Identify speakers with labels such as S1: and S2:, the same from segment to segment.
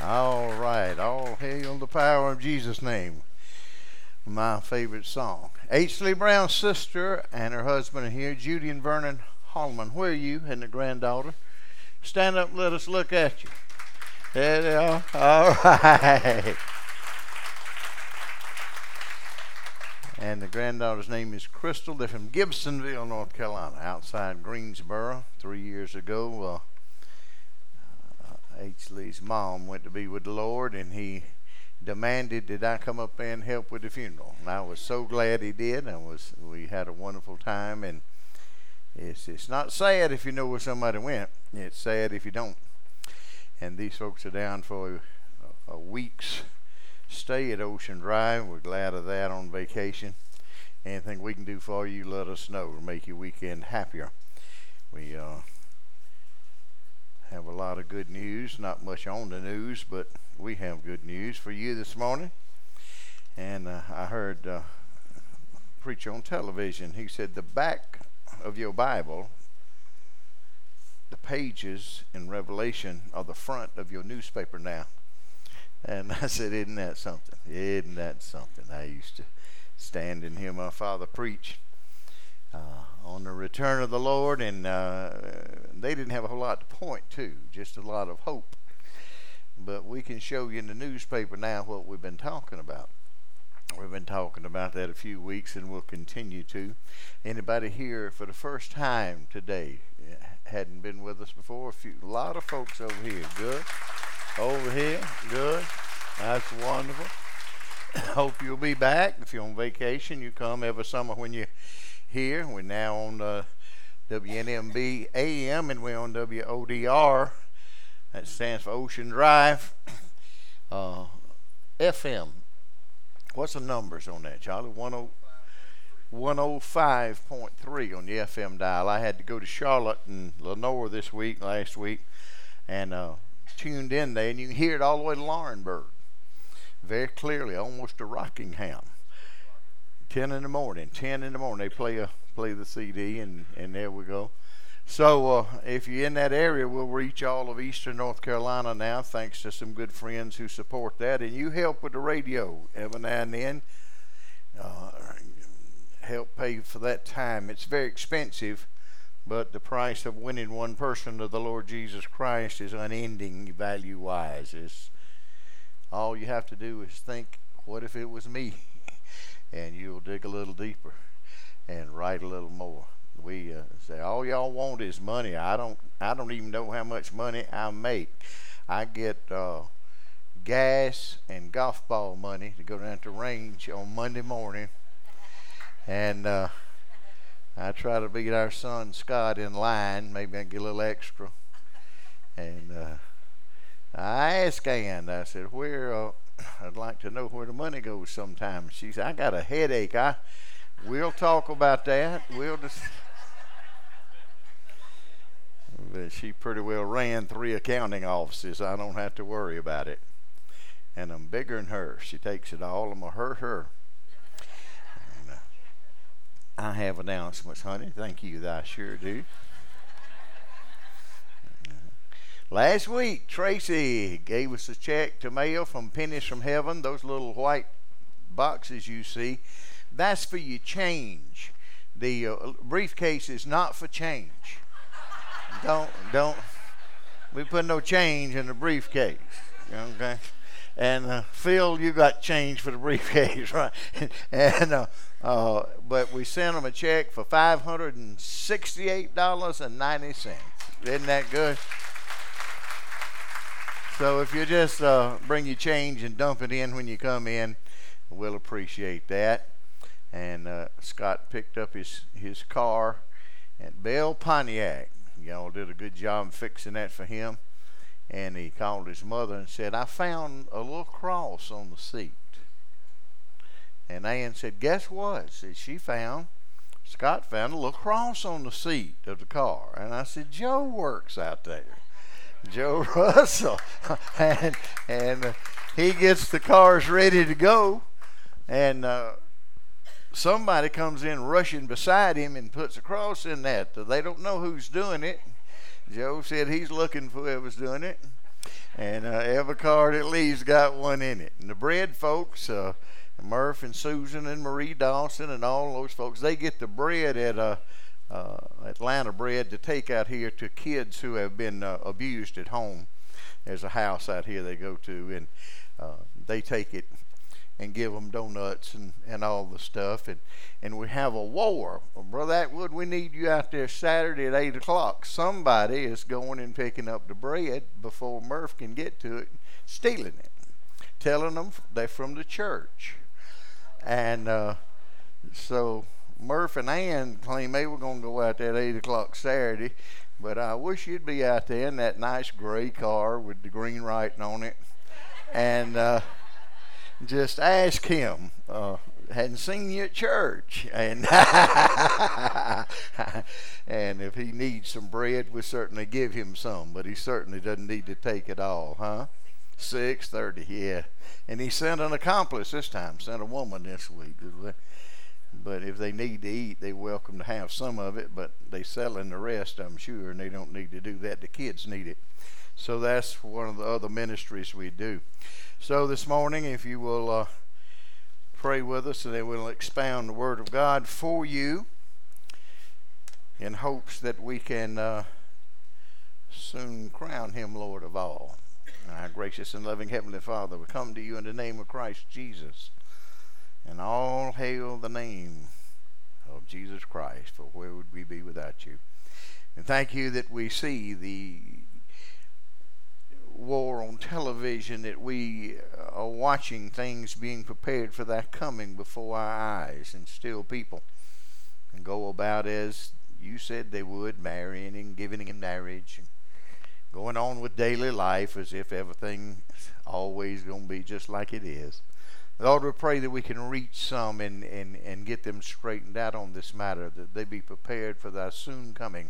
S1: All right. All hail the power of Jesus' name. My favorite song. H. Lee Brown's sister and her husband are here, Judy and Vernon Holloman. Where are you and the granddaughter? Stand up and let us look at you. There they are. All right. And the granddaughter's name is Crystal. They're from Gibsonville, North Carolina, outside Greensboro. 3 years ago, H. Lee's mom went to be with the Lord, and he demanded that I come up there and help with the funeral. And I was so glad he did. We had a wonderful time, and it's not sad if you know where somebody went. It's sad if you don't. And these folks are down for a week's stay at Ocean Drive. We're glad of that on vacation. Anything we can do for you, let us know to make your weekend happier. We have a lot of good news, not much on the news, but we have good news for you this morning. And I heard a preacher on television. He said the back of your Bible, the pages in Revelation, are the front of your newspaper now. And I said, isn't that something? Isn't that something? I used to stand and hear my father preach on the return of the Lord, and they didn't have a whole lot to point to, just a lot of hope. But we can show you in the newspaper now what we've been talking about. We've been talking about that a few weeks, and we'll continue to. Anybody here for the first time today hadn't been with us before? A lot of folks over here. Good. Over here. Good. That's wonderful. Hope you'll be back. If you're on vacation, you come every summer when you're here. We're now on WNMB AM, and we're on WODR. That stands for Ocean Drive. FM. What's the numbers on that, Charlie? 105.3 on the FM dial. I had to go to Charlotte and Lenore last week, and tuned in there, and you can hear it all the way to Laurinburg. Very clearly, almost to Rockingham. 10 in the morning, they play the CD, and there we go. So if you're in that area, we'll reach all of eastern North Carolina now, thanks to some good friends who support that. And you help with the radio every now and then. Help pay for that time. It's very expensive, but the price of winning one person to the Lord Jesus Christ is unending value-wise. All you have to do is think, what if it was me? And you'll dig a little deeper and write a little more. We say all y'all want is money. I don't even know how much money I make. I get gas and golf ball money to go down to range on Monday morning, and I try to beat our son Scott in line. Maybe I get a little extra. And I asked Ann, I said, I'd like to know where the money goes sometime. She said, I got a headache. We'll talk about that. But she pretty well ran 3 accounting offices. I don't have to worry about it. And I'm bigger than her. She takes it all. I'm going to hurt her. And, I have announcements, honey. Thank you. I sure do. Last week, Tracy gave us a check to mail from Pennies from Heaven. Those little white boxes you see, that's for your change. The briefcase is not for change. Don't. We put no change in the briefcase. Okay. And Phil, you got change for the briefcase, right? And but we sent them a check for $568.90. Isn't that good? So if you just bring your change and dump it in when you come in, we'll appreciate that. And Scott picked up his car at Bell Pontiac. Y'all did a good job fixing that for him. And he called his mother and said, I found a little cross on the seat. And Ann said, guess what? Scott found a little cross on the seat of the car. And I said, Joe works out there. Joe Russell. and he gets the cars ready to go. And somebody comes in rushing beside him and puts a cross in that. They don't know who's doing it. Joe said he's looking for whoever's doing it. And every car that leaves got one in it. And the bread folks, Murph and Susan and Marie Dawson and all those folks, they get the bread at Atlanta Bread to take out here to kids who have been abused at home. There's a house out here they go to, and they take it and give them donuts and all the stuff. And we have a war. Well, Brother Atwood, we need you out there Saturday at 8 o'clock. Somebody is going and picking up the bread before Murph can get to it, stealing it, telling them they're from the church. And so Murph and Ann claim they were going to go out there at 8 o'clock Saturday, but I wish you'd be out there in that nice gray car with the green writing on it, and just ask him. Hadn't seen you at church, and and if he needs some bread, we certainly give him some, but he certainly doesn't need to take it all, huh? 6:30, yeah. And he sent an accomplice this time, sent a woman this week. But if they need to eat, they're welcome to have some of it, but they're selling the rest, I'm sure, and they don't need to do that. The kids need it. So that's one of the other ministries we do. So this morning, if you will pray with us, and then we'll expound the Word of God for you in hopes that we can soon crown Him Lord of all. Our gracious and loving Heavenly Father, we come to you in the name of Christ Jesus, and all hail the name of Jesus Christ, for where would we be without you? And thank you that we see the war on television, that we are watching things being prepared for that coming before our eyes, and still people can go about as you said they would, marrying and giving in marriage, and going on with daily life as if everything's always going to be just like it is. Lord, we pray that we can reach some and get them straightened out on this matter, that they be prepared for thy soon coming,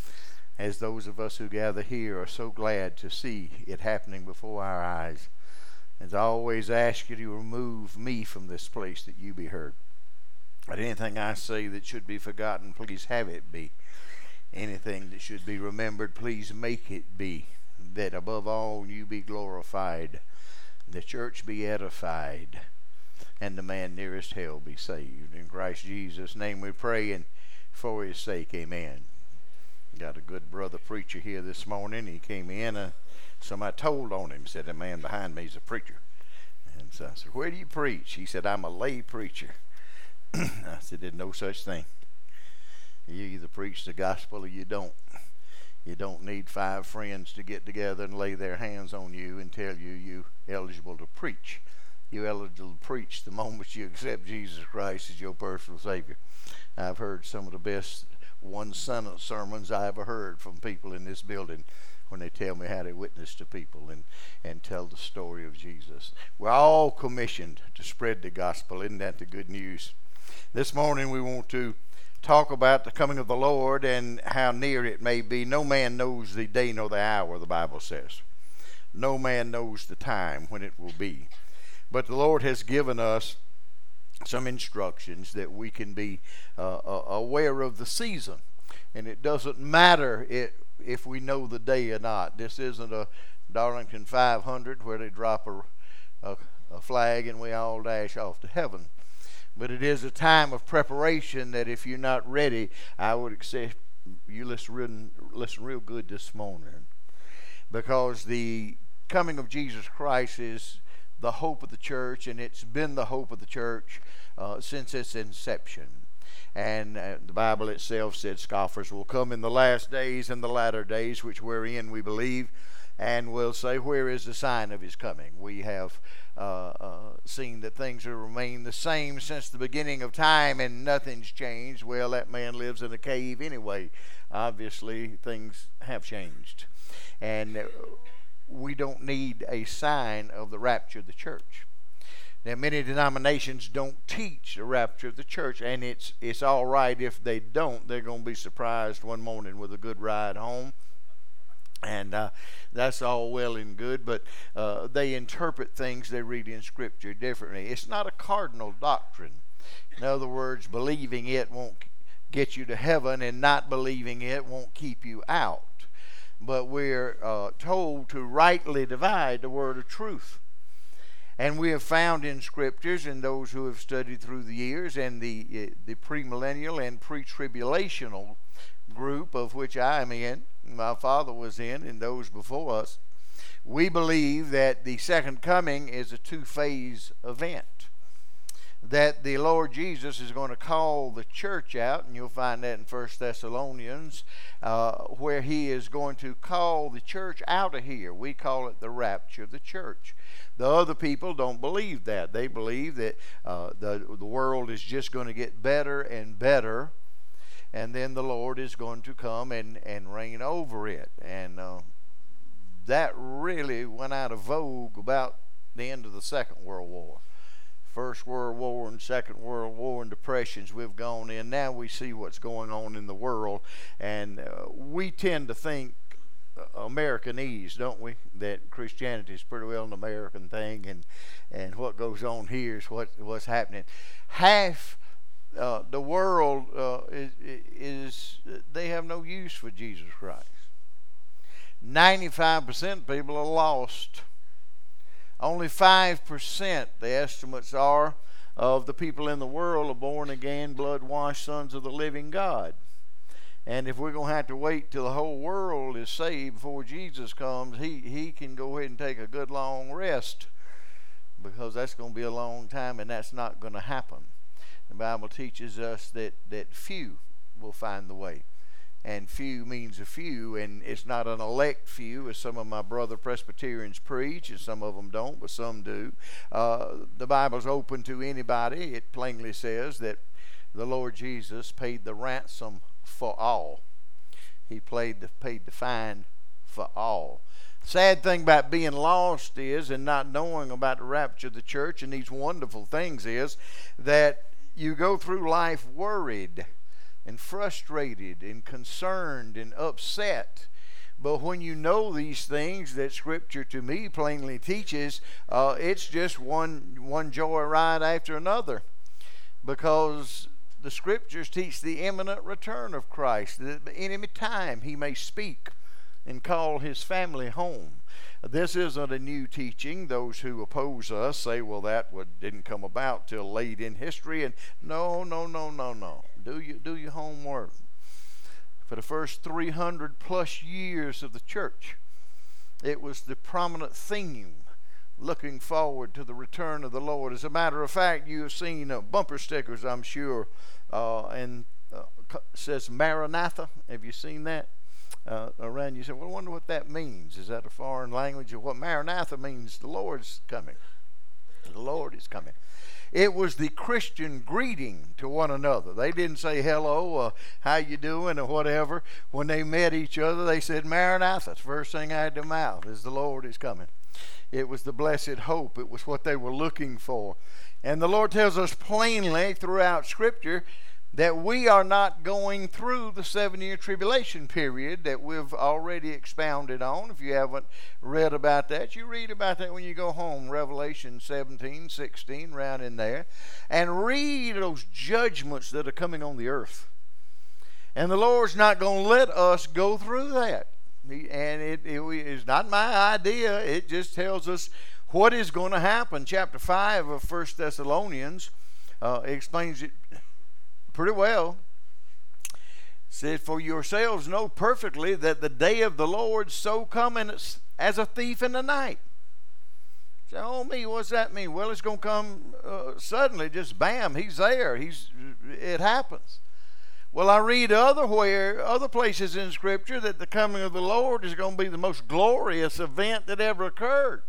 S1: as those of us who gather here are so glad to see it happening before our eyes. As I always ask you to remove me from this place, that you be heard. But anything I say that should be forgotten, please have it be. Anything that should be remembered, please make it be. That above all you be glorified, the church be edified, and the man nearest hell be saved. In Christ Jesus' name we pray, and for his sake, amen. Got a good brother preacher here this morning. He came in, somebody told on him, said the man behind me is a preacher. And so I said, where do you preach? He said, I'm a lay preacher. I said, there's no such thing. You either preach the gospel or you don't. You don't need 5 friends to get together and lay their hands on you and tell you you're eligible to preach. You're eligible to preach the moment you accept Jesus Christ as your personal Savior. I've heard some of the best one-sentence sermons I ever heard from people in this building when they tell me how they witness to people and tell the story of Jesus. We're all commissioned to spread the gospel. Isn't that the good news? This morning we want to talk about the coming of the Lord and how near it may be. No man knows the day nor the hour, the Bible says. No man knows the time when it will be. But the Lord has given us some instructions that we can be aware of the season. And it doesn't matter if we know the day or not. This isn't a Darlington 500 where they drop a flag and we all dash off to heaven. But it is a time of preparation that if you're not ready, I would accept you listen real good this morning. Because the coming of Jesus Christ is the hope of the church, and it's been the hope of the church since its inception. And the Bible itself said scoffers will come in the last days and the latter days, which we're in, we believe, and will say, where is the sign of his coming? We have seen that things have remained the same since the beginning of time and nothing's changed. Well, that man lives in a cave anyway. Obviously, things have changed. And we don't need a sign of the rapture of the church. Now, many denominations don't teach the rapture of the church, and it's all right if they don't. They're going to be surprised one morning with a good ride home. And that's all well and good, but they interpret things they read in Scripture differently. It's not a cardinal doctrine. In other words, believing it won't get you to heaven, and not believing it won't keep you out. but we're told to rightly divide the word of truth. And we have found in scriptures, and those who have studied through the years, and the premillennial and pre-tribulational group of which I am in, my father was in, and those before us, we believe that the second coming is a two-phase event. That the Lord Jesus is going to call the church out, and you'll find that in 1 Thessalonians, where he is going to call the church out of here. We call it the rapture of the church. The other people don't believe that. They believe that the world is just going to get better and better, and then the Lord is going to come and reign over it. And that really went out of vogue about the end of the Second World War. First World War and Second World War and depressions we've gone in. Now we see what's going on in the world, and we tend to think Americanese, don't we? That Christianity is pretty well an American thing, and what goes on here is what's happening. Half the world is they have no use for Jesus Christ. 95% of people are lost. Only 5%, the estimates are, of the people in the world are born again, blood-washed sons of the living God. And if we're going to have to wait till the whole world is saved before Jesus comes, he can go ahead and take a good long rest, because that's going to be a long time, and that's not going to happen. The Bible teaches us that few will find the way. And few means a few, and it's not an elect few, as some of my brother Presbyterians preach, and some of them don't, but some do. The Bible's open to anybody. It plainly says that the Lord Jesus paid the ransom for all. He paid the fine for all. Sad thing about being lost is, and not knowing about the rapture of the church and these wonderful things, is that you go through life worried and frustrated and concerned and upset. But when you know these things that Scripture to me plainly teaches, it's just one joy ride after another, because the Scriptures teach the imminent return of Christ, that at any time he may speak and call his family home. This isn't a new teaching. Those who oppose us say, well, that didn't come about till late in history. And no. Do your homework. For the first 300 plus years of the church, it was the prominent theme, looking forward to the return of the Lord. As a matter of fact, you have seen bumper stickers, I'm sure, and says Maranatha. Have you seen that around? You say, well, I wonder what that means. Is that a foreign language? Or what Maranatha means? The Lord's coming. The Lord is coming. It was the Christian greeting to one another. They didn't say hello, how you doing, or whatever. When they met each other, they said Maranatha. The first thing out of their mouth is the Lord is coming. It was the blessed hope. It was what they were looking for. And the Lord tells us plainly throughout Scripture that we are not going through the 7-year tribulation period that we've already expounded on. If you haven't read about that, you read about that when you go home, Revelation 17, 16, around in there, and read those judgments that are coming on the earth. And the Lord's not going to let us go through that. And it is not my idea. It just tells us what is going to happen. Chapter 5 of 1 Thessalonians explains it pretty well. It said, for yourselves know perfectly that the day of the Lord so cometh as a thief in the night. Say, oh me, what's that mean? Well, it's going to come suddenly, just bam, he's there. It happens. Well, I read other places in Scripture that the coming of the Lord is going to be the most glorious event that ever occurred.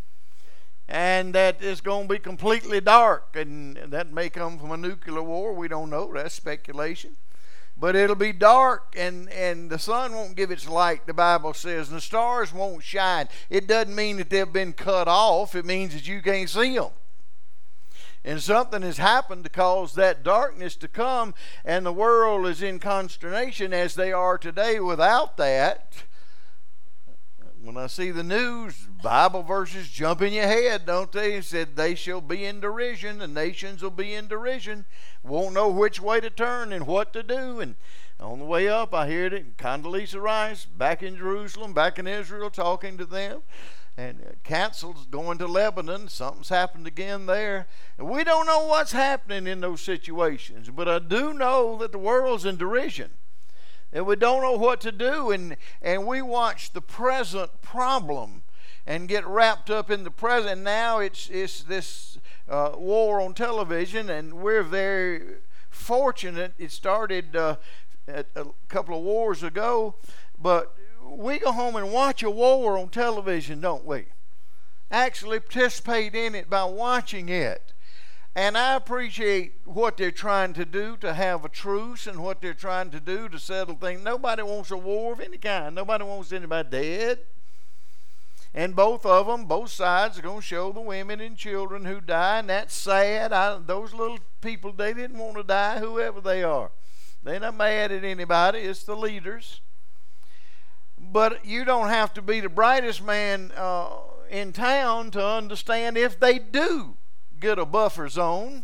S1: And that it's going to be completely dark, and that may come from a nuclear war. We don't know. That's speculation. But it'll be dark, and the sun won't give its light, the Bible says, and the stars won't shine. It doesn't mean that they've been cut off. It means that you can't see them. And something has happened to cause that darkness to come, and the world is in consternation as they are today without that. When I see the news, Bible verses jump in your head, don't they? It said, they shall be in derision, the nations will be in derision, won't know which way to turn and what to do. And on the way up, I heard it, Condoleezza Rice, back in Jerusalem, back in Israel, talking to them. And canceled going to Lebanon. Something's happened again there. And we don't know what's happening in those situations, but I do know that the world's in derision. And we don't know what to do, and we watch the present problem and get wrapped up in the present. Now it's this war on television, and we're very fortunate. It started a couple of wars ago, but we go home and watch a war on television, don't we? Actually participate in it by watching it. And I appreciate what they're trying to do to have a truce and what they're trying to do to settle things. Nobody wants a war of any kind. Nobody wants anybody dead. And both sides are going to show the women and children who die, and that's sad. Those little people, they didn't want to die, whoever they are. They're not mad at anybody. It's the leaders. But you don't have to be the brightest man in town to understand if they do get a buffer zone,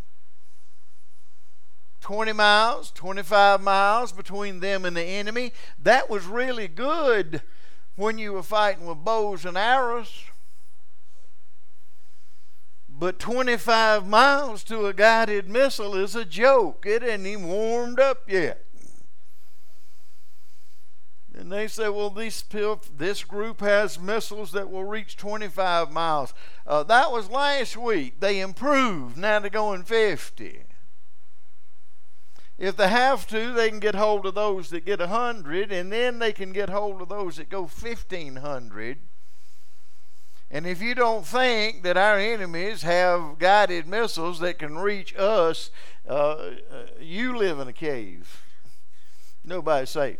S1: 20 miles, 25 miles between them and the enemy. That was really good when you were fighting with bows and arrows. But 25 miles to a guided missile is a joke. It ain't even warmed up yet. And they say, well, this group has missiles that will reach 25 miles. That was last week. They improved. Now they're going 50. If they have to, they can get hold of those that get 100, and then they can get hold of those that go 1,500. And if you don't think that our enemies have guided missiles that can reach us, you live in a cave. Nobody's safe.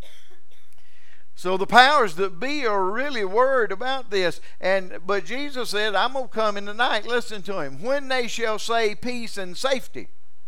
S1: So the powers that be are really worried about this. But Jesus said, I'm going to come in the night. Listen to him. When they shall say peace and safety.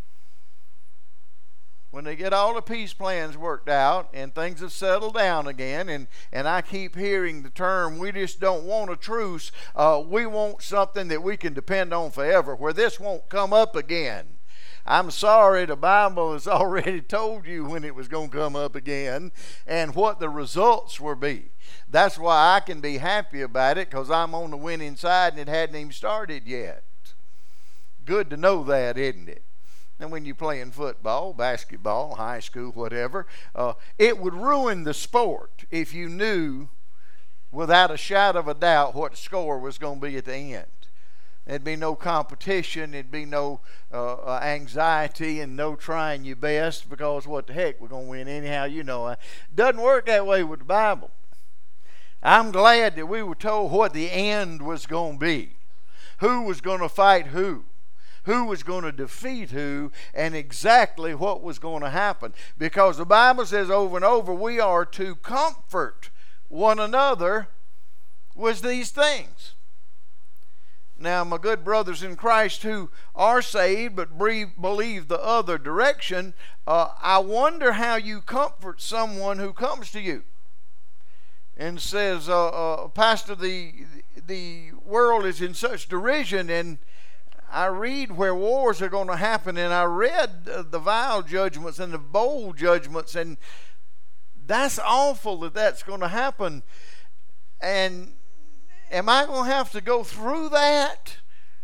S1: When they get all the peace plans worked out and things have settled down again, and I keep hearing the term, we just don't want a truce. We want something that we can depend on forever, where this won't come up again. I'm sorry, the Bible has already told you when it was going to come up again and what the results will be. That's why I can be happy about it, because I'm on the winning side and it hadn't even started yet. Good to know that, isn't it? And when you're playing football, basketball, high school, whatever, it would ruin the sport if you knew without a shadow of a doubt what the score was going to be at the end. There'd be no competition, there'd be no anxiety and no trying your best, because what the heck, we're going to win anyhow, you know. It doesn't work that way with the Bible. I'm glad that we were told what the end was going to be. Who was going to fight who was going to defeat who, and exactly what was going to happen. Because the Bible says over and over, we are to comfort one another with these things. Now, my good brothers in Christ who are saved but believe the other direction, I wonder how you comfort someone who comes to you and says, Pastor, the world is in such derision, and I read where wars are going to happen, and I read the vile judgments and the bold judgments, and that's awful that that's going to happen. And am I going to have to go through that?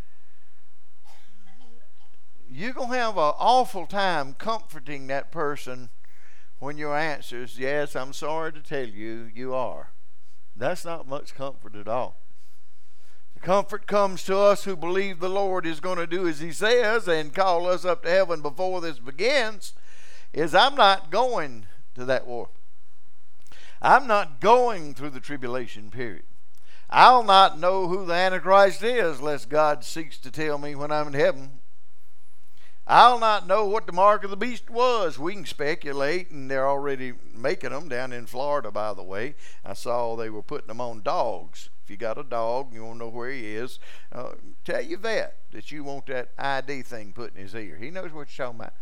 S1: You're going to have an awful time comforting that person when your answer is, yes, I'm sorry to tell you, you are. That's not much comfort at all. The comfort comes to us who believe the Lord is going to do as he says and call us up to heaven before this begins, is I'm not going to that war. I'm not going through the tribulation period. I'll not know who the Antichrist is lest God seeks to tell me when I'm in heaven. I'll not know what the mark of the beast was. We can speculate, and they're already making them down in Florida, by the way. I saw they were putting them on dogs. If you got a dog, you want to know where he is, tell your vet that you want that ID thing put in his ear. He knows what you're talking about.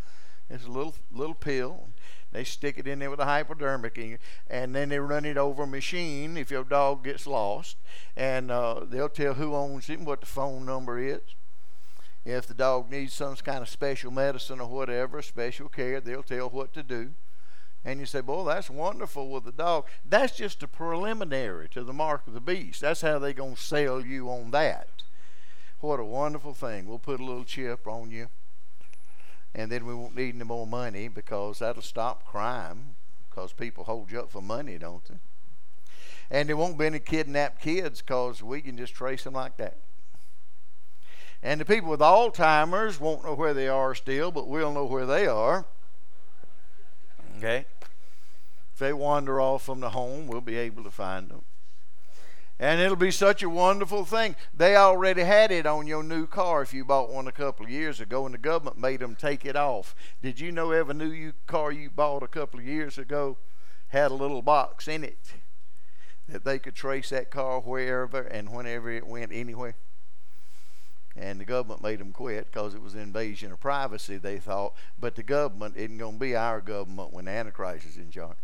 S1: It's a little pill. They stick it in there with a hypodermic, and then they run it over a machine if your dog gets lost, and they'll tell who owns it and what the phone number is. If the dog needs some kind of special medicine or whatever, special care, they'll tell what to do. And you say, boy, that's wonderful with the dog. That's just a preliminary to the mark of the beast. That's how they're going to sell you on that. What a wonderful thing. We'll put a little chip on you. And then we won't need any more money, because that'll stop crime, because people hold you up for money, don't they? And there won't be any kidnapped kids, because we can just trace them like that. And the people with Alzheimer's won't know where they are still, but we'll know where they are. Okay? If they wander off from the home, we'll be able to find them. And it'll be such a wonderful thing. They already had it on your new car if you bought one a couple of years ago, and the government made them take it off. Did you know every new car you bought a couple of years ago had a little box in it that they could trace that car wherever and whenever it went anywhere? And the government made them quit because it was an invasion of privacy, they thought. But the government isn't going to be our government when the Antichrist is in charge.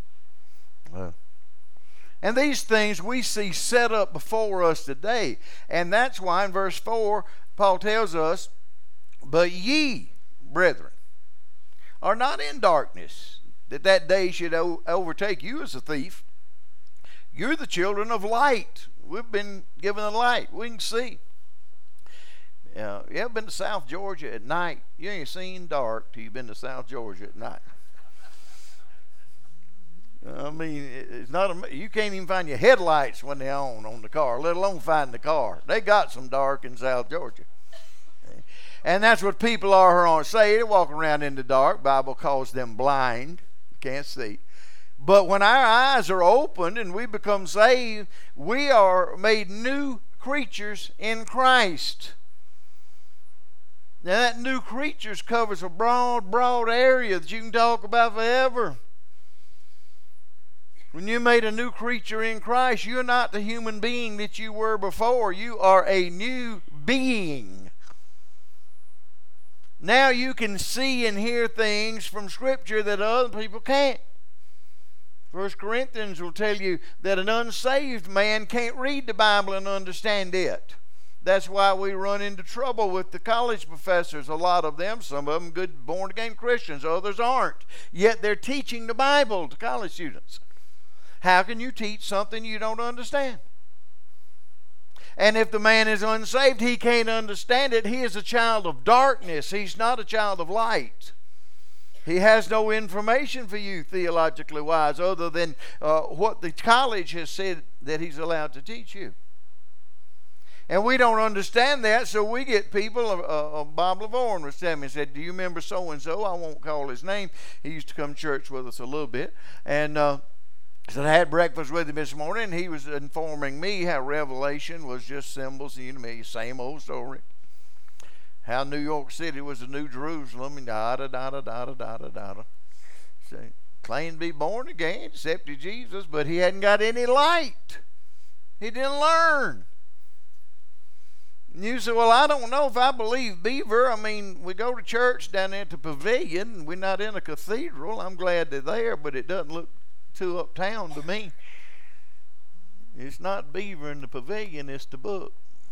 S1: And these things we see set up before us today. And that's why in verse 4, Paul tells us, but ye, brethren, are not in darkness, that day should overtake you as a thief. You're the children of light. We've been given the light. We can see. You ever been to South Georgia at night? You ain't seen dark till you've been to South Georgia at night. I mean, it's not you can't even find your headlights when they're on the car, let alone find the car. They got some dark in South Georgia. And that's what people are on. Say they walk around in the dark. Bible calls them blind. You can't see. But when our eyes are opened and we become saved, we are made new creatures in Christ. Now that new creatures covers a broad area that you can talk about forever. When you're made a new creature in Christ, you're not the human being that you were before. You are a new being. Now you can see and hear things from Scripture that other people can't. 1 Corinthians will tell you that an unsaved man can't read the Bible and understand it. That's why we run into trouble with the college professors. A lot of them, some of them good born-again Christians, others aren't. Yet they're teaching the Bible to college students. How can you teach something you don't understand? And if the man is unsaved, he can't understand it. He is a child of darkness. He's not a child of light. He has no information for you, theologically wise, other than what the college has said that he's allowed to teach you. And we don't understand that, so we get people. Bob Lavorne was telling me, he said, do you remember so-and-so? I won't call his name. He used to come to church with us a little bit. And so I had breakfast with him this morning, and he was informing me how Revelation was just symbols, same old story. How New York City was the New Jerusalem, and da-da-da-da-da-da-da-da. So, claimed to be born again, accepted Jesus, but he hadn't got any light. He didn't learn. And you say, well, I don't know if I believe Beaver. I mean, we go to church down there at the Pavilion, and we're not in a cathedral. I'm glad they're there, but it doesn't look too uptown to me. It's not Beaver in the Pavilion, it's the book.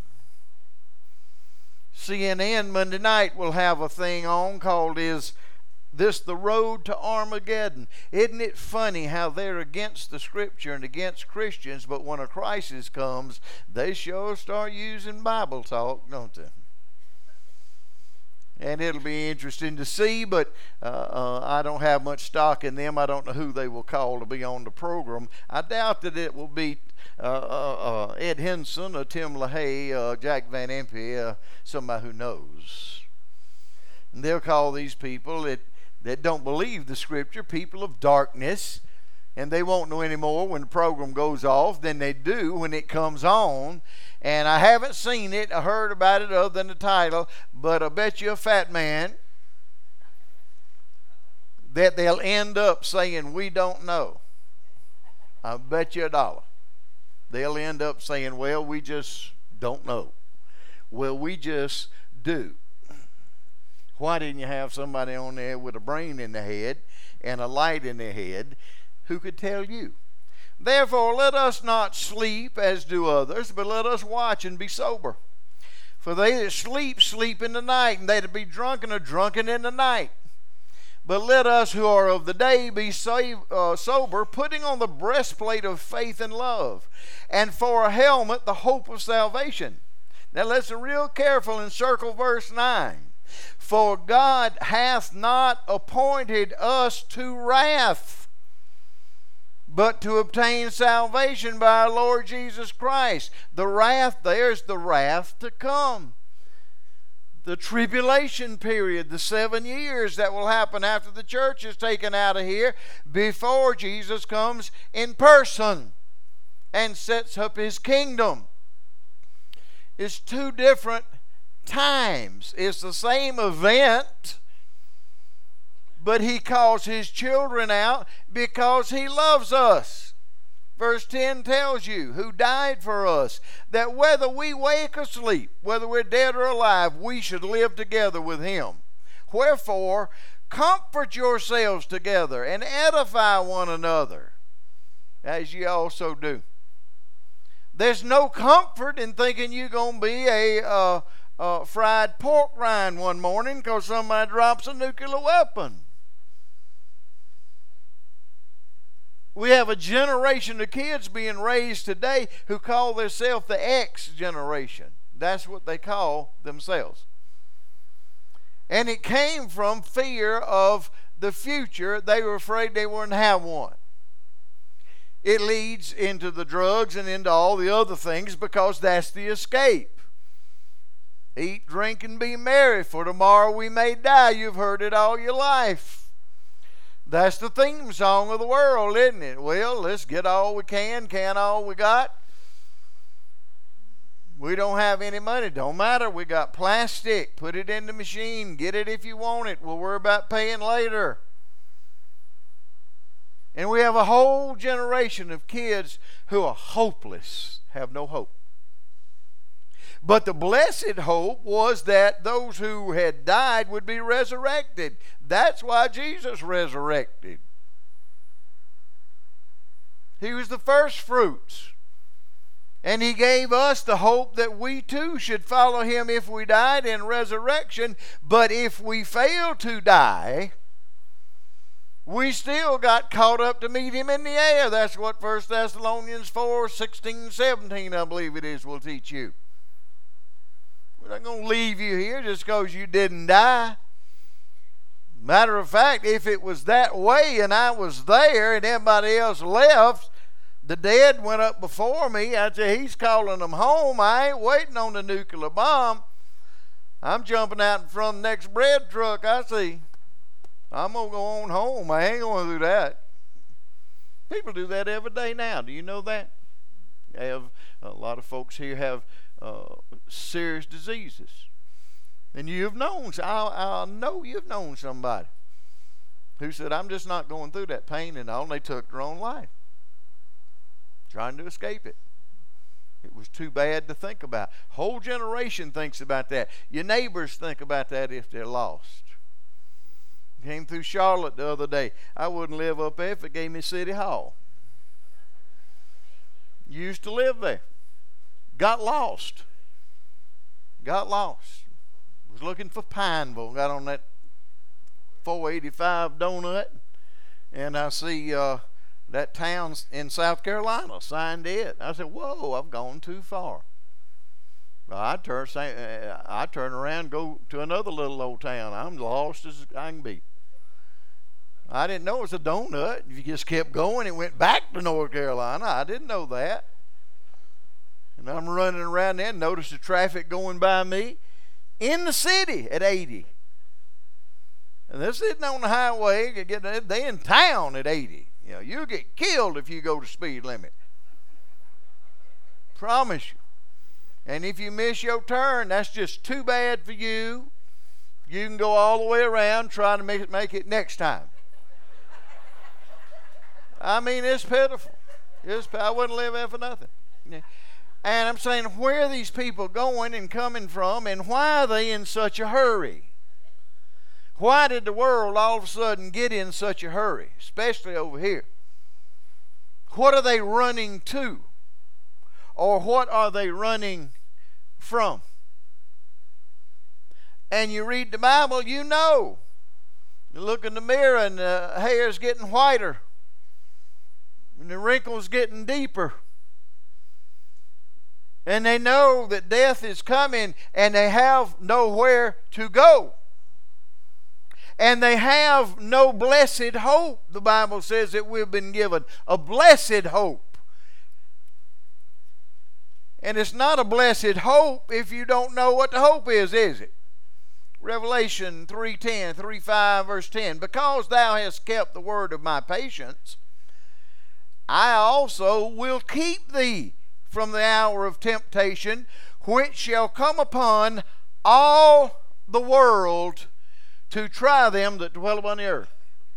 S1: CNN Monday night will have a thing on called Is This the Road to Armageddon? Isn't it funny how they're against the Scripture and against Christians, but when a crisis comes, they sure start using Bible talk, don't they? And it'll be interesting to see, but I don't have much stock in them. I don't know who they will call to be on the program. I doubt that it will be Ed Henson or Tim LaHaye, Jack Van Impe, somebody who knows. And they'll call these people that don't believe the Scripture people of darkness, and they won't know any more when the program goes off than they do when it comes on. And I haven't seen it, I heard about it other than the title, but I bet you a fat man that they'll end up saying, we don't know. I bet you $1. They'll end up saying, well, we just don't know. Well, we just do. Why didn't you have somebody on there with a brain in the head and a light in their head who could tell you? Therefore, let us not sleep as do others, but let us watch and be sober. For they that sleep, sleep in the night, and they that be drunken are drunken in the night. But let us who are of the day be sober, putting on the breastplate of faith and love, and for a helmet the hope of salvation. Now let's be real careful and circle verse 9. For God hath not appointed us to wrath, but to obtain salvation by our Lord Jesus Christ. The wrath, there's the wrath to come. The tribulation period, the 7 years that will happen after the church is taken out of here, before Jesus comes in person and sets up his kingdom. It's two different times. It's the same event, but he calls his children out because he loves us. Verse 10 tells you, who died for us, that whether we wake or sleep, whether we're dead or alive, we should live together with him. Wherefore, comfort yourselves together and edify one another, as ye also do. There's no comfort in thinking you're going to be a fried pork rind one morning because somebody drops a nuclear weapon. We have a generation of kids being raised today who call themselves the X generation. That's what they call themselves. And it came from fear of the future. They were afraid they wouldn't have one. It leads into the drugs and into all the other things because that's the escape. Eat, drink, and be merry, for tomorrow we may die. You've heard it all your life. That's the theme song of the world, isn't it? Well, let's get all we can all we got. We don't have any money. Don't matter. We got plastic. Put it in the machine. Get it if you want it. We'll worry about paying later. And we have a whole generation of kids who are hopeless, have no hope. But the blessed hope was that those who had died would be resurrected. That's why Jesus resurrected. He was the first fruits. And he gave us the hope that we too should follow him if we died in resurrection. But if we fail to die, we still got caught up to meet him in the air. That's what 1 Thessalonians 4:16-17, I believe it is, will teach you. We're not going to leave you here just because you didn't die. Matter of fact, if it was that way and I was there and everybody else left, the dead went up before me, I'd say, he's calling them home. I ain't waiting on the nuclear bomb. I'm jumping out in front of the next bread truck I see. I'm going to go on home. I ain't going to do that. People do that every day now. Do you know that? A lot of folks here have serious diseases. And you've known, I know you've known somebody who said, I'm just not going through that pain and all. They took their own life, trying to escape it. It was too bad to think about. Whole generation thinks about that. Your neighbors think about that if they're lost. Came through Charlotte the other day. I wouldn't live up there if it gave me City Hall. Used to live there. Got lost. Was looking for Pineville. Got on that 485 donut, and I see that town in South Carolina signed it. I said, whoa, I've gone too far. I turn around and go to another little old town. I'm lost as I can be. I didn't know it was a donut. If you just kept going, it went back to North Carolina. I didn't know that. And I'm running around there and notice the traffic going by me in the city at 80. And they're sitting on the highway. They're in town at 80. You know, you'll get killed if you go the speed limit. Promise you. And if you miss your turn, that's just too bad for you. You can go all the way around trying to make it next time. I mean, it's pitiful. I wouldn't live there for nothing. And I'm saying, where are these people going and coming from, and why are they in such a hurry? Why did the world all of a sudden get in such a hurry, especially over here? What are they running to? Or what are they running from? And you read the Bible, you know. You look in the mirror and the hair's getting whiter. And the wrinkles getting deeper. And they know that death is coming and they have nowhere to go. And they have no blessed hope. The Bible says that we've been given a blessed hope. And it's not a blessed hope if you don't know what the hope is it? Revelation 3:10, 3:5, verse 10. Because thou hast kept the word of my patience, I also will keep thee from the hour of temptation, which shall come upon all the world to try them that dwell upon the earth.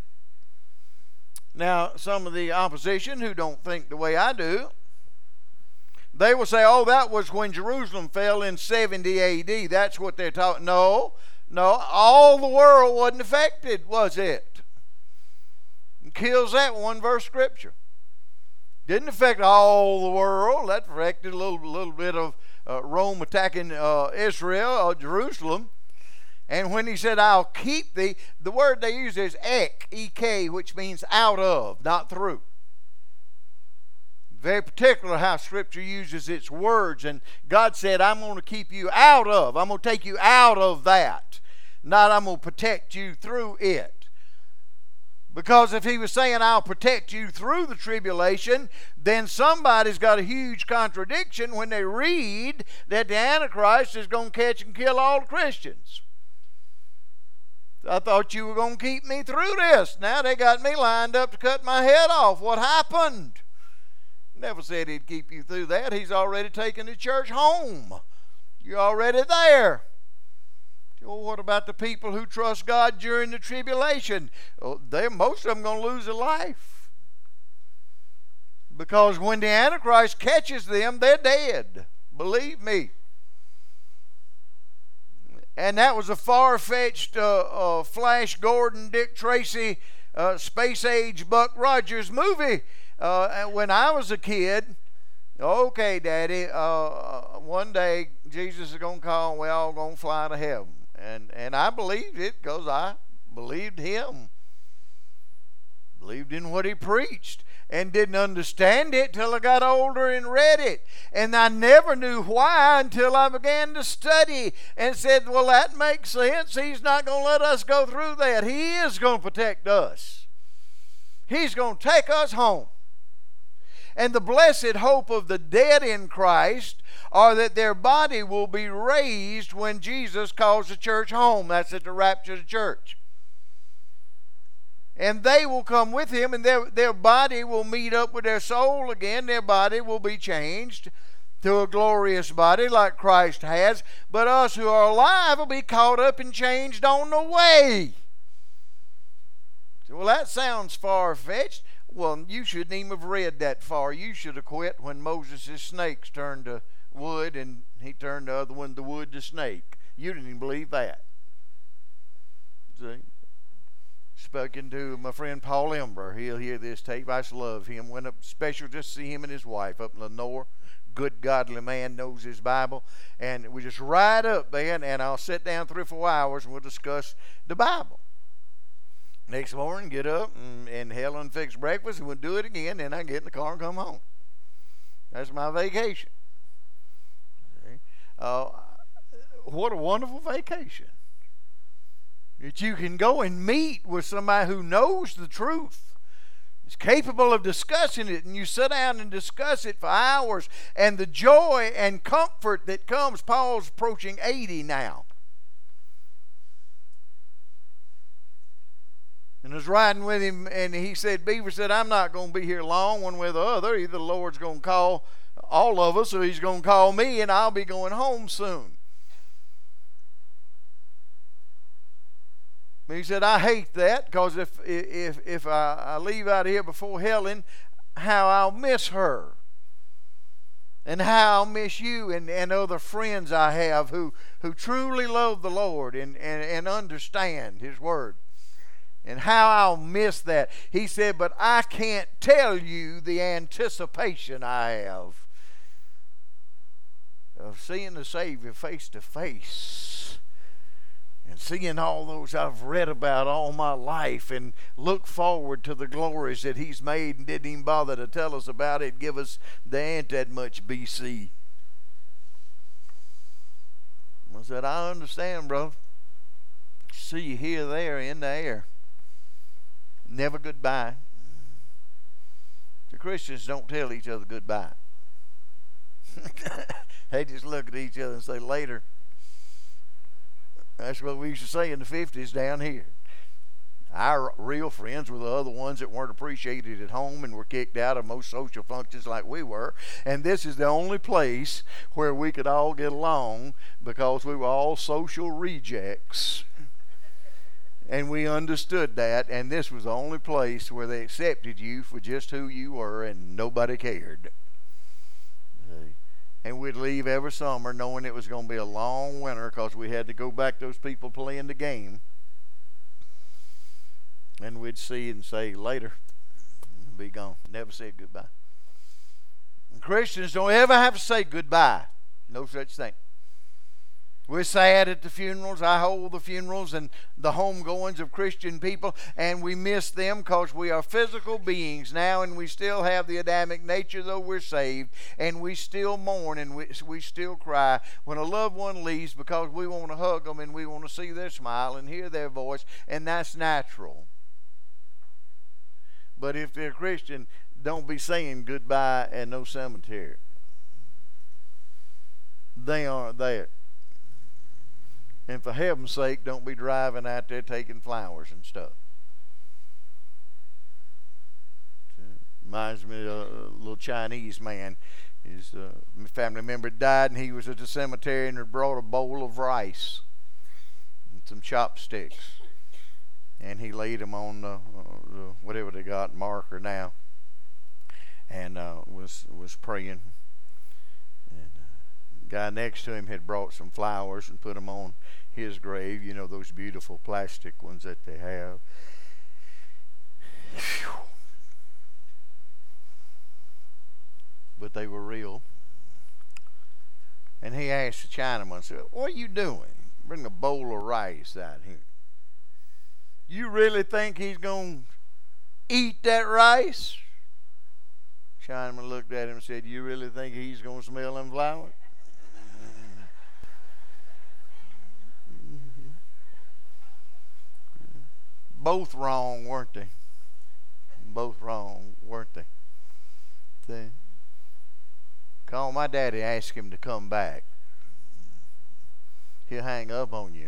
S1: Now, some of the opposition who don't think the way I do, they will say, oh, that was when Jerusalem fell in 70 A.D. That's what they're talking. No, all the world wasn't affected, was it? It kills that one verse scripture. Didn't affect all the world. That affected a little bit of Rome attacking Israel, Jerusalem. And when he said, I'll keep thee, the word they use is ek, E-K, which means out of, not through. Very particular how Scripture uses its words. And God said, I'm going to keep you out of. I'm going to take you out of that. Not I'm going to protect you through it. Because if he was saying, I'll protect you through the tribulation, then somebody's got a huge contradiction when they read that the Antichrist is going to catch and kill all the Christians. I thought you were going to keep me through this. Now they got me lined up to cut my head off. What happened? Never said he'd keep you through that. He's already taken the church home. You're already there. Well, what about the people who trust God during the tribulation? Well, most of them going to lose their life. Because when the Antichrist catches them, they're dead. Believe me. And that was a far-fetched Flash Gordon, Dick Tracy, Space Age Buck Rogers movie. When I was a kid, okay, Daddy, one day Jesus is going to call and we're all going to fly to heaven. And I believed it because I believed him. Believed in what he preached. And didn't understand it till I got older and read it. And I never knew why until I began to study and said, well, that makes sense. He's not going to let us go through that. He is going to protect us. He's going to take us home. And the blessed hope of the dead in Christ are that their body will be raised when Jesus calls the church home. That's at the rapture of the church. And they will come with him, and their body will meet up with their soul again. Their body will be changed to a glorious body like Christ has. But us who are alive will be caught up and changed on the way. So, well, that sounds far-fetched. Well, you shouldn't even have read that far. You should have quit when Moses' snakes turned to wood and he turned the other one, the wood, to snake. You didn't even believe that. See? Spoken to my friend Paul Ember. He'll hear this tape. I just love him. Went up special just to see him and his wife up in Lenore. Good, godly man, knows his Bible. And we just ride up there, and I'll sit down 3 or 4 hours and we'll discuss the Bible. Next morning, get up and Helen fix breakfast, and we'll do it again. Then I get in the car and come home. That's my vacation. What a wonderful vacation. That you can go and meet with somebody who knows the truth, is capable of discussing it, and you sit down and discuss it for hours, and the joy and comfort that comes. Paul's approaching 80 now. And I was riding with him, and he said, Beaver said, I'm not going to be here long one way or the other. Either the Lord's going to call all of us, or he's going to call me, and I'll be going home soon. He said, I hate that, because if I leave out of here before Helen, how I'll miss her. And how I'll miss you and other friends I have who truly love the Lord and understand His Word. And how I'll miss that. He said, but I can't tell you the anticipation I have of seeing the Savior face to face. And seeing all those I've read about all my life and look forward to the glories that He's made and didn't even bother to tell us about it, give us the ain't that much BC. I said, I understand, bro. See you here, there, in the air. Never goodbye. The Christians don't tell each other goodbye. They just look at each other and say later. That's what we used to say in the 50s down here. Our real friends were the other ones that weren't appreciated at home and were kicked out of most social functions like we were. And this is the only place where we could all get along because we were all social rejects. And we understood that, and this was the only place where they accepted you for just who you were and nobody cared. And we'd leave every summer knowing it was going to be a long winter because we had to go back to those people playing the game. And we'd see and say, later, be gone. Never said goodbye. And Christians don't ever have to say goodbye. No such thing. We're sad at the funerals. I hold the funerals and the homegoings of Christian people, and we miss them because we are physical beings now, and we still have the Adamic nature, though we're saved, and we still mourn and we still cry when a loved one leaves because we want to hug them and we want to see their smile and hear their voice, and that's natural. But if they're a Christian, don't be saying goodbye at no cemetery. They aren't there. And for heaven's sake, don't be driving out there taking flowers and stuff. Reminds me of a little Chinese man. His family member died, and he was at the cemetery and had brought a bowl of rice and some chopsticks. And he laid them on the whatever they got, marker now, and was praying. And the guy next to him had brought some flowers and put them on his grave. You know, those beautiful plastic ones that they have. Whew. But they were real. And he asked the Chinaman, said, what are you doing? Bring a bowl of rice out here. You really think he's going to eat that rice? Chinaman looked at him and said, you really think he's going to smell them flowers? Both wrong, weren't they? Both wrong, weren't they? Call my daddy, ask him to come back. He'll hang up on you.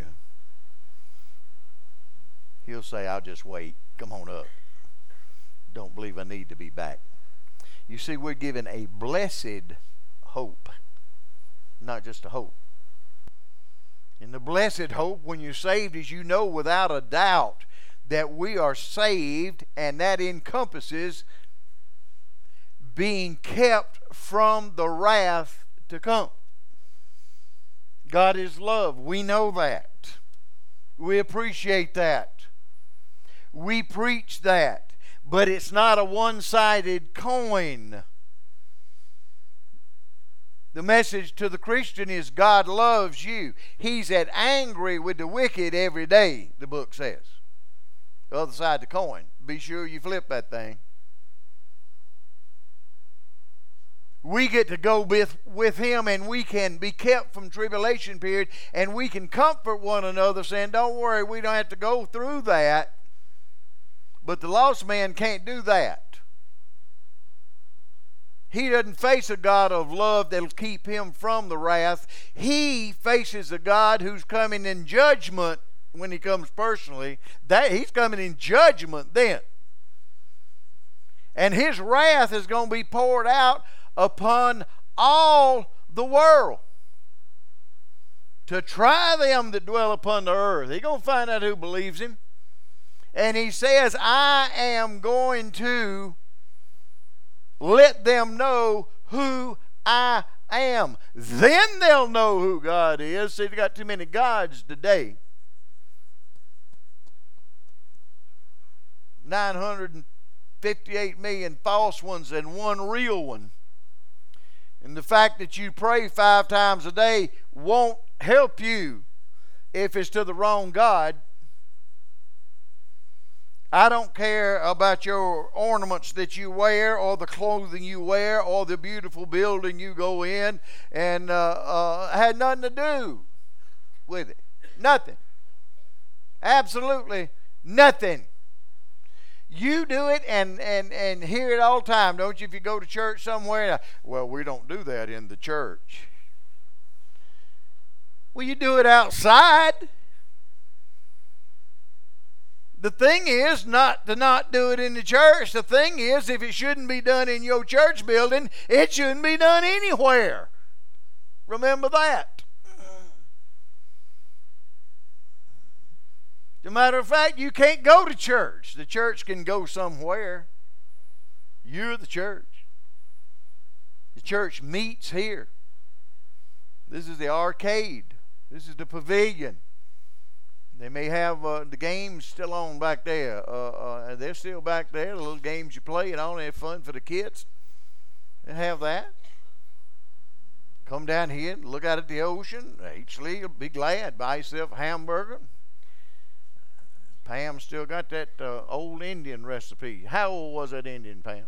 S1: He'll say, I'll just wait. Come on up. Don't believe I need to be back. You see, we're given a blessed hope, not just a hope. And the blessed hope, when you're saved, is you know without a doubt that we are saved, and that encompasses being kept from the wrath to come. God is love. We know that. We appreciate that. We preach that. But it's not a one-sided coin. The message to the Christian is God loves you. He's at angry with the wicked every day, the book says. The other side of the coin. Be sure you flip that thing. We get to go with Him, and we can be kept from tribulation period, and we can comfort one another saying, don't worry, we don't have to go through that. But the lost man can't do that. He doesn't face a God of love that'll keep him from the wrath. He faces a God who's coming in judgment when He comes personally. He's coming in judgment then. And His wrath is going to be poured out upon all the world to try them that dwell upon the earth. He's going to find out who believes Him. And He says, I am going to let them know who I am. Then they'll know who God is. See, they got too many gods today. 958 million false ones and one real one. And the fact that you pray 5 times a day won't help you if it's to the wrong God. I don't care about your ornaments that you wear or the clothing you wear or the beautiful building you go in, and had nothing to do with it. Nothing. Absolutely nothing. You do it and hear it all the time, don't you? If you go to church somewhere, well, we don't do that in the church. Well, you do it outside. The thing is not to not do it in the church. The thing is, if it shouldn't be done in your church building, it shouldn't be done anywhere. Remember that. As a matter of fact, you can't go to church. The church can go somewhere. You're the church. The church meets here. This is the arcade. This is the pavilion. They may have the games still on back there. They're still back there. The little games you play and all that fun for the kids. They have that. Come down here and look out at the ocean. Actually, you'll be glad. Buy yourself a hamburger. Pam still got that old Indian recipe. How old was that Indian, Pam?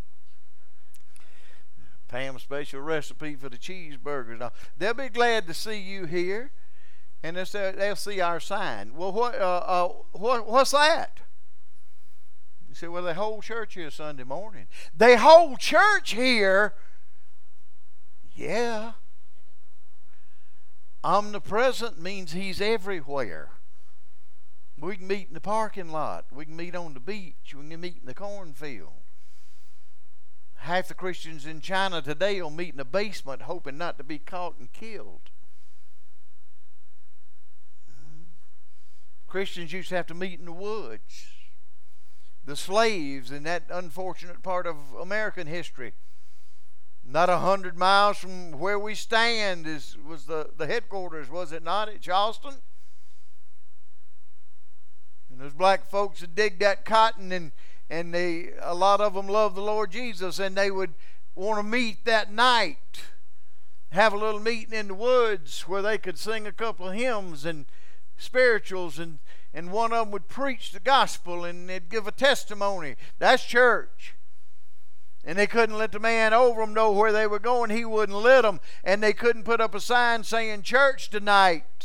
S1: Pam's special recipe for the cheeseburgers. Now, they'll be glad to see you here. And they'll see our sign. Well, what's that? You say, well, they hold church here Sunday morning. They hold church here? Yeah. Omnipresent means he's everywhere. We can meet in the parking lot. We can meet on the beach. We can meet in the cornfield. Half the Christians in China today will meet in a basement hoping not to be caught and killed. Christians used to have to meet in the woods. The slaves in that unfortunate part of American history, not 100 miles from where we stand, was the headquarters, was it not, at Charleston? And those black folks that dig that cotton, and a lot of them loved the Lord Jesus, and they would want to meet that night, have a little meeting in the woods where they could sing a couple of hymns and spirituals, and one of them would preach the gospel and they'd give a testimony. That's church. And they couldn't let the man over them know where they were going. He wouldn't let them. And they couldn't put up a sign saying church tonight.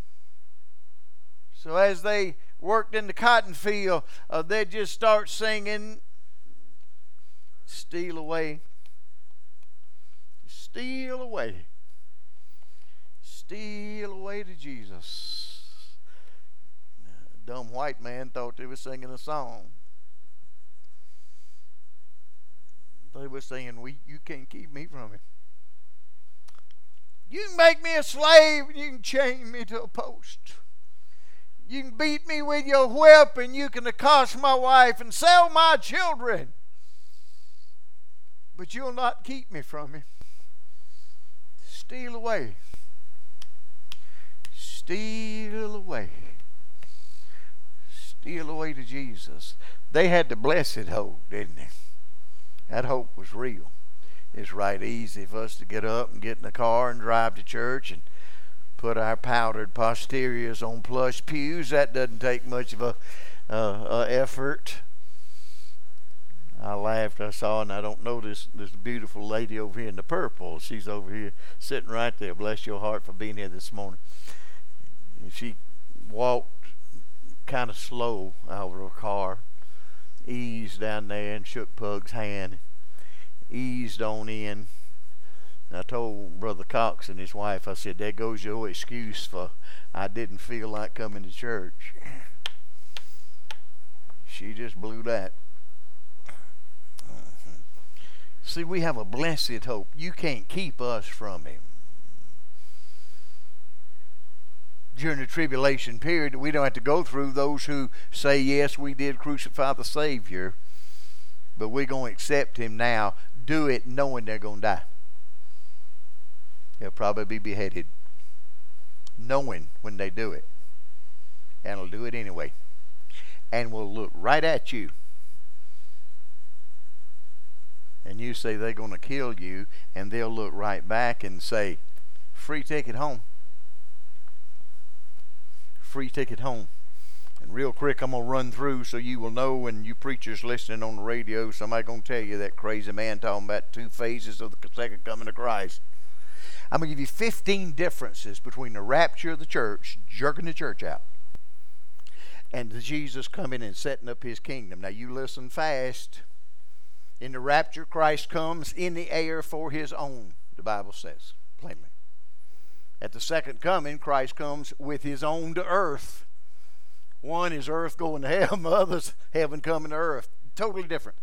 S1: So as they worked in the cotton field, they'd just start singing, steal away, steal away, steal away to Jesus. Dumb white man thought they were singing a song. They were saying, you can't keep me from it. You can make me a slave and you can chain me to a post. You can beat me with your whip and you can accost my wife and sell my children. But you'll not keep me from it. Steal away. Steal away. Steal away to Jesus. They had the blessed hope, didn't they? That hope was real. It's right easy for us to get up and get in the car and drive to church and put our powdered posteriors on plush pews. That doesn't take much of a effort. I laughed. I saw, and I don't know this beautiful lady over here in the purple. She's over here sitting right there. Bless your heart for being here this morning. And she walked kind of slow out of her car, eased down there and shook Pug's hand, eased on in. And I told Brother Cox and his wife, I said, there goes your excuse for I didn't feel like coming to church. She just blew that. See, we have a blessed hope. You can't keep us from him. During the tribulation period, we don't have to go through those who say, yes, we did crucify the Savior, but we're going to accept him now. Do it knowing they're going to die. They'll probably be beheaded, knowing when they do it. And will do it anyway. And will look right at you. And you say they're going to kill you, and they'll look right back and say, free ticket home. Free ticket home. And real quick, I'm going to run through so you will know, when you preachers listening on the radio, somebody going to tell you that crazy man talking about 2 phases of the second coming of Christ. I'm going to give you 15 differences between the rapture of the church, jerking the church out, and the Jesus coming and setting up his kingdom. Now you listen fast. In the rapture, Christ comes in the air for his own, the Bible says plainly. At the second coming, Christ comes with his own to earth. One is earth going to heaven, the other's heaven coming to earth. Totally different.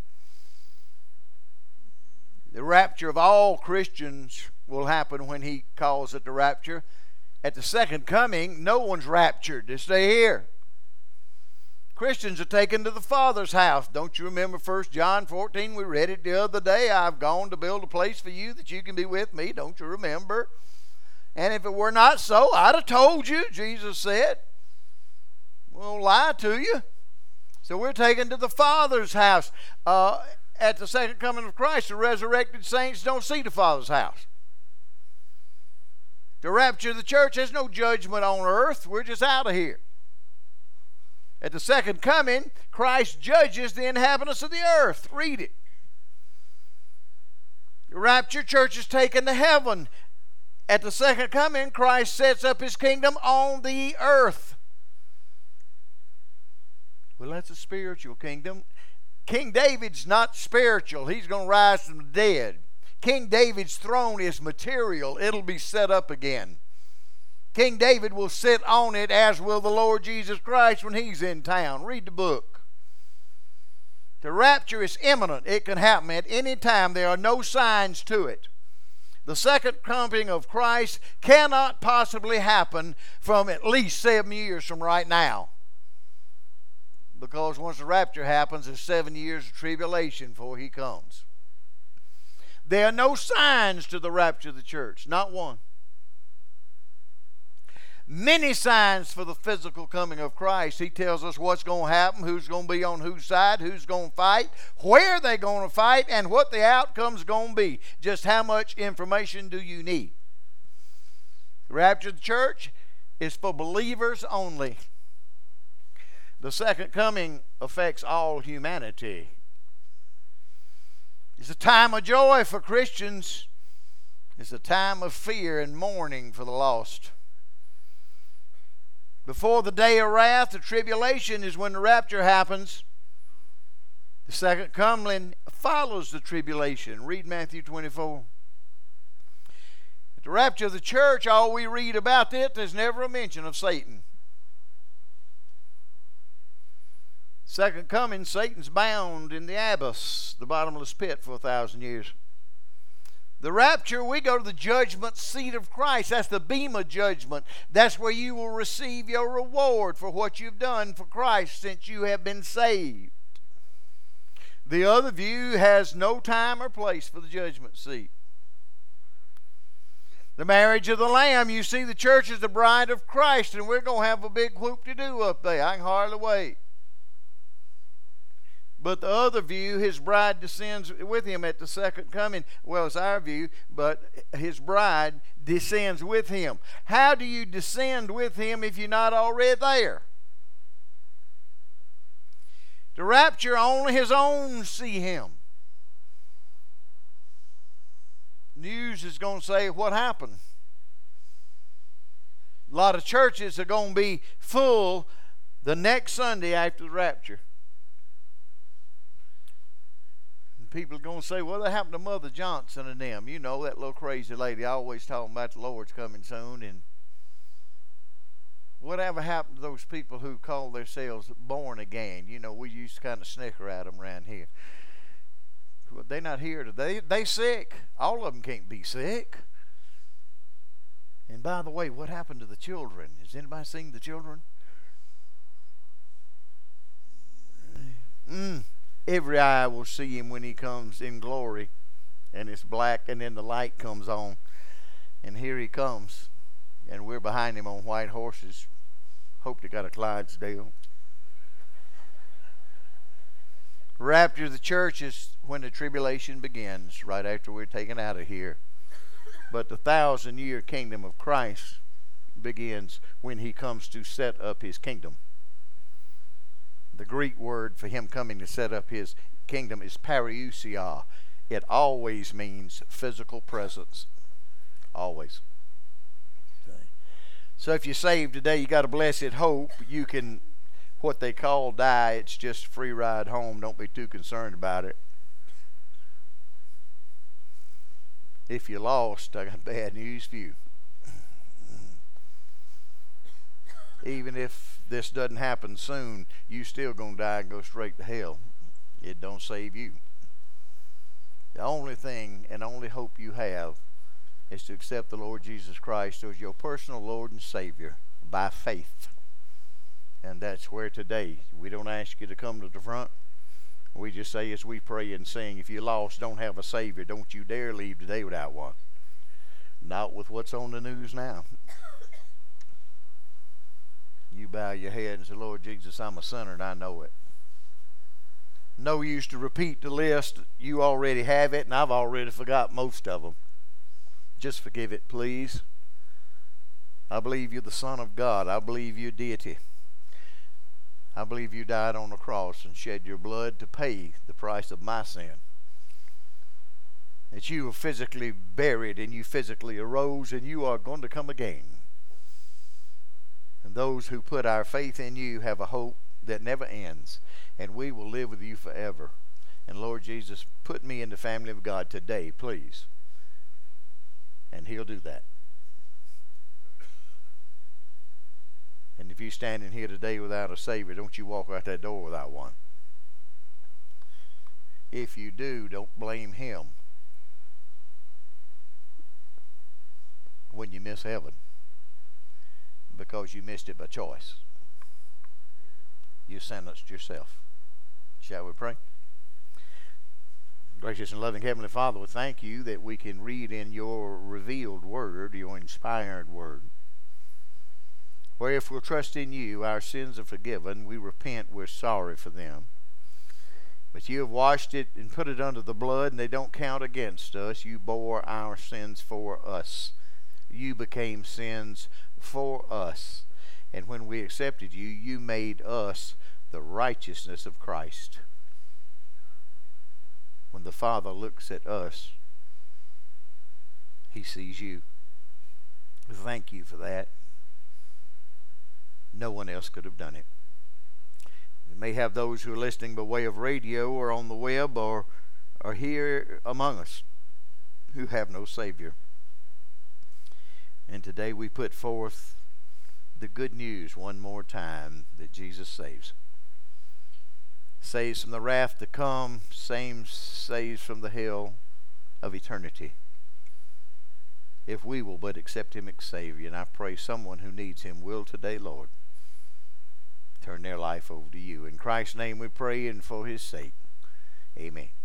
S1: The rapture of all Christians will happen when he calls it the rapture. At the second coming, no one's raptured. They stay here. Christians are taken to the Father's house. Don't you remember 1 John 14? We read it the other day. I've gone to build a place for you that you can be with me. Don't you remember? And if it were not so, I'd have told you, Jesus said. Won't lie to you. So we're taken to the Father's house. At the second coming of Christ, the resurrected saints don't see the Father's house. The rapture of the church, there's no judgment on earth. We're just out of here. At the second coming, Christ judges the inhabitants of the earth. Read it. The rapture church is taken to heaven. At the second coming, Christ sets up his kingdom on the earth. Well, that's a spiritual kingdom. King David's not spiritual. He's going to rise from the dead. King David's throne is material. It'll be set up again. King David will sit on it, as will the Lord Jesus Christ when he's in town. Read the book. The rapture is imminent. It can happen at any time. There are no signs to it. The second coming of Christ cannot possibly happen from at least 7 years from right now. Because once the rapture happens, there's 7 years of tribulation before he comes. There are no signs to the rapture of the church. Not one. Many signs for the physical coming of Christ. He tells us what's going to happen, who's going to be on whose side, who's going to fight, where they're going to fight, and what the outcome's going to be. Just how much information do you need? The rapture of the church is for believers only. The second coming affects all humanity. It's a time of joy for Christians. It's a time of fear and mourning for the lost. Before the day of wrath, the tribulation is when the rapture happens. The second coming follows the tribulation. Read Matthew 24. At the rapture of the church, all we read about it, there's never a mention of Satan. Second coming, Satan's bound in the abyss, the bottomless pit, for 1,000 years. The rapture, we go to the judgment seat of Christ. That's the bema judgment. That's where you will receive your reward for what you've done for Christ since you have been saved. The other view has no time or place for the judgment seat. The marriage of the Lamb, you see, the church is the bride of Christ, and we're going to have a big whoop-de-doo up there. I can hardly wait. But the other view, his bride descends with him at the second coming. Well, it's our view, but his bride descends with him. How do you descend with him if you're not already there? The rapture, only his own see him. News is going to say what happened. A lot of churches are going to be full the next Sunday after the rapture. People are going to say, well, that happened to Mother Johnson and them. You know, that little crazy lady always talking about the Lord's coming soon. And whatever happened to those people who call themselves born again? You know, we used to kind of snicker at them around here. They're not here today. They sick. All of them can't be sick. And by the way, what happened to the children? Has anybody seen the children? Every eye will see him when he comes in glory, and it's black, and then the light comes on. And here he comes, and we're behind him on white horses. Hope they got a Clydesdale. Rapture of the church is when the tribulation begins, right after we're taken out of here. But the 1,000-year kingdom of Christ begins when he comes to set up his kingdom. The Greek word for him coming to set up his kingdom is parousia. It always means physical presence. Always. So if you're saved today, you got a blessed hope. You can, what they call die, it's just a free ride home. Don't be too concerned about it. If you're lost, I got bad news for you. Even if this doesn't happen soon, you still gonna die and go straight to hell. It don't save you. The only thing and only hope you have is to accept the Lord Jesus Christ as your personal Lord and Savior by faith. And that's where today, we don't ask you to come to the front. We just say as we pray and sing, if you're lost, don't have a Savior, don't you dare leave today without one. Not with what's on the news now. You bow your head and say, Lord Jesus, I'm a sinner and I know it. No use to repeat the list. You already have it, and I've already forgot most of them. Just forgive it, please. I believe you're the Son of God. I believe you're deity. I believe you died on the cross and shed your blood to pay the price of my sin. That you were physically buried and you physically arose and you are going to come again. And those who put our faith in you have a hope that never ends, and we will live with you forever. And Lord Jesus, put me in the family of God today, please. And he'll do that. And if you're standing here today without a Savior, don't you walk out that door without one. If you do, don't blame him when you miss heaven, because you missed it by choice. You sentenced yourself. Shall we pray? Gracious and loving Heavenly Father, we thank you that we can read in your revealed word, your inspired word, where if we'll trust in you, our sins are forgiven. We repent, we're sorry for them. But you have washed it and put it under the blood, and they don't count against us. You bore our sins for us. You became sins for us. And when we accepted you, you made us the righteousness of Christ. When the Father looks at us, he sees you. Thank you for that. No one else could have done it. We may have those who are listening by way of radio or on the web or are here among us who have no Savior. And today we put forth the good news one more time that Jesus saves. Saves from the wrath to come, saves from the hell of eternity. If we will but accept him as Savior, and I pray someone who needs him will today, Lord, turn their life over to you. In Christ's name we pray, and for his sake, amen.